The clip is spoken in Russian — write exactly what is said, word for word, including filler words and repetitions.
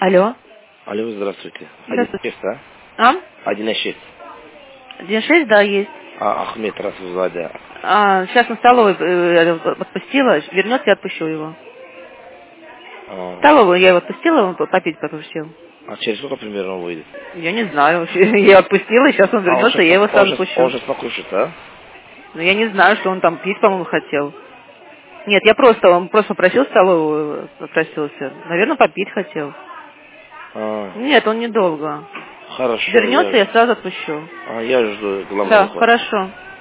Алло. Алло, здравствуйте. Здравствуйте. один шесть, А? а? один шесть. один шесть, да, есть. А, Ахмед Расулзаде. А, сейчас на столовой э, отпустила, вернется, я отпущу его. А, Столовую я его отпустила, он попить попросил. а через сколько примерно он выйдет? Я не знаю, я отпустила, сейчас он А он вернется, сейчас, я его он сразу сейчас, отпущу. он сейчас покушает, а? Но я не знаю, что он там пить, по-моему, хотел. Нет, я просто, он просто попросил столовую, попросился. Наверное, попить хотел. А, Нет, он недолго. хорошо, Вернется, я, я сразу отпущу. а, я жду главного Да, выхода. хорошо.